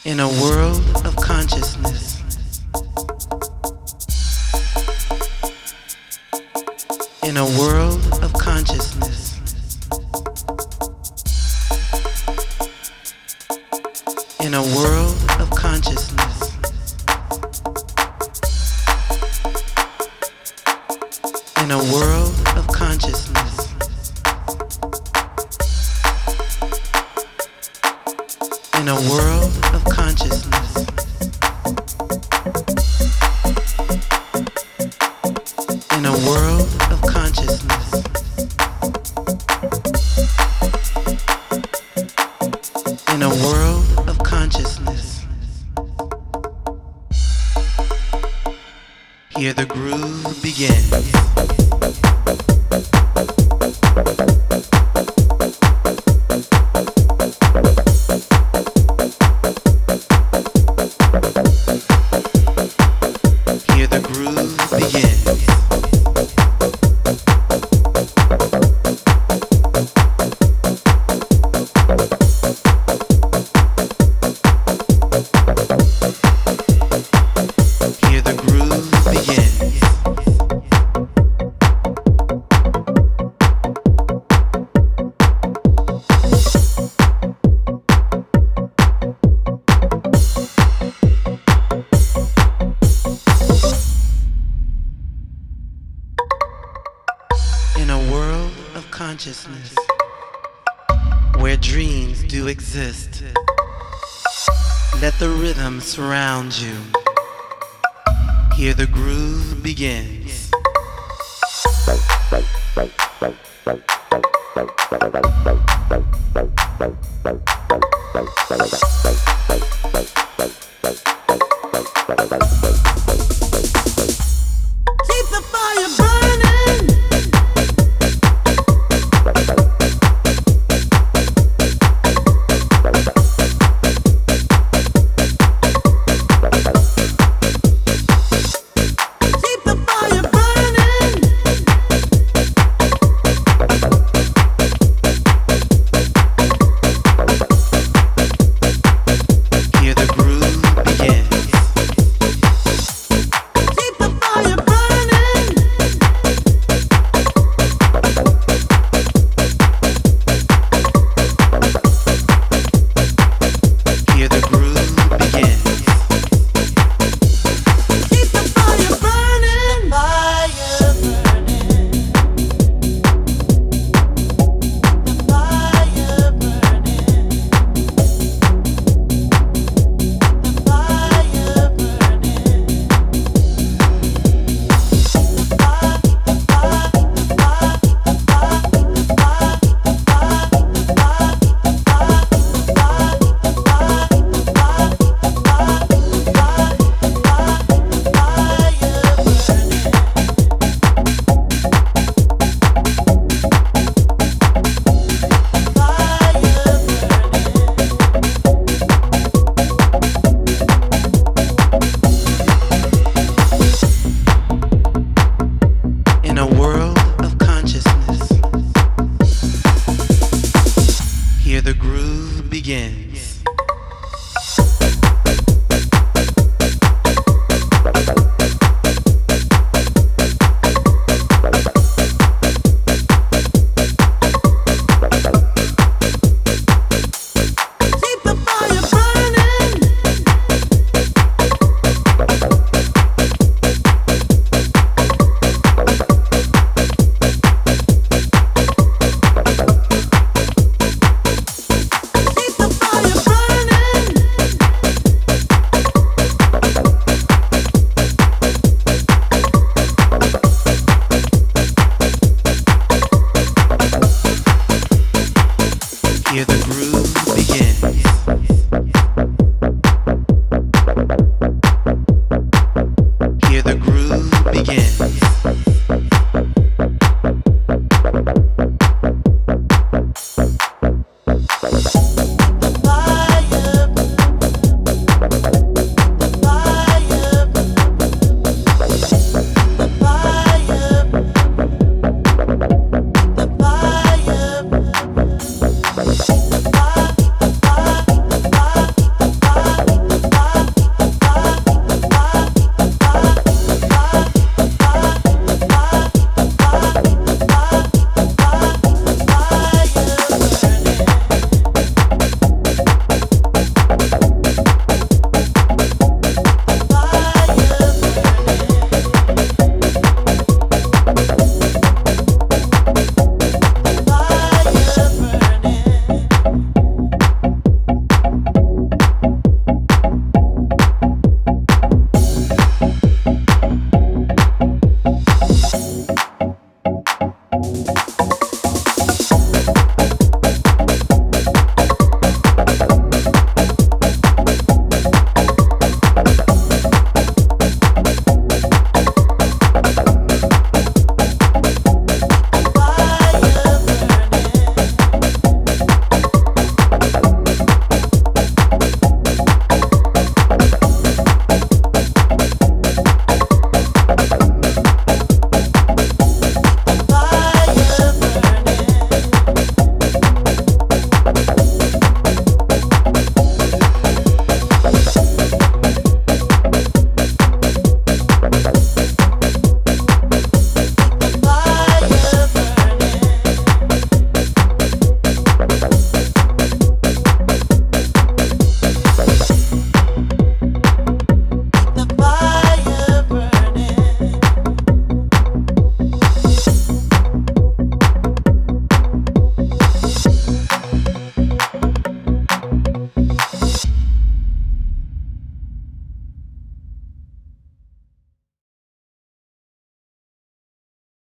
In a world of consciousness, in a world of consciousness, in a world of consciousness, in a world of consciousness, in a world of consciousness, in a world of consciousness, in a world of consciousness, hear the groove begin. In a world of consciousness, where dreams do exist, let the rhythm surround you. Here the groove begins. Keep the fire burning. Keep the fire burning. Hear the groove begins. Keep the fire burning. Hear the groove begins. Keep the fire burning. Fire burning. The fire burning. The fire burning. In a world of consciousness, here the groove begins. Keep the fire burning. Keep the fire burning. Hear the groove begins. Hear the groove begins.